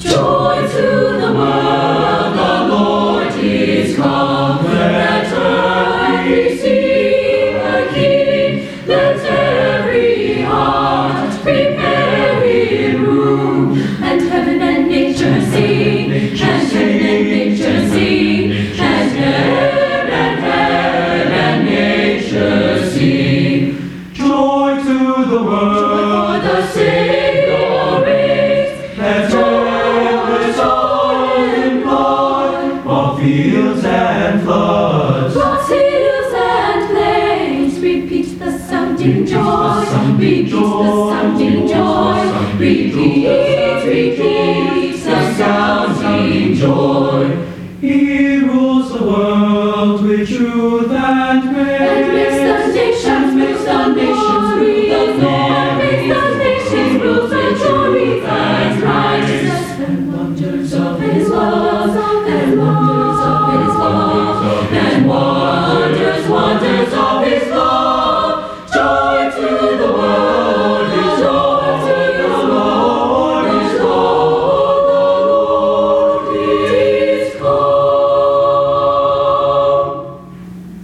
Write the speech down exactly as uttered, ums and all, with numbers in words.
Joy to the world, the Lord is come. Let earth receive a King. Let every heart prepare in room. And heaven and nature sing, and heaven and nature sing, and heaven and heaven and nature sing. Joy to the world, For the Savior reigns. let earth in blood, while fields and floods. Across hills and plains, repeat the sounding joy, sounding repeat the joy, sounding joy, sounding repeat, joy. repeat.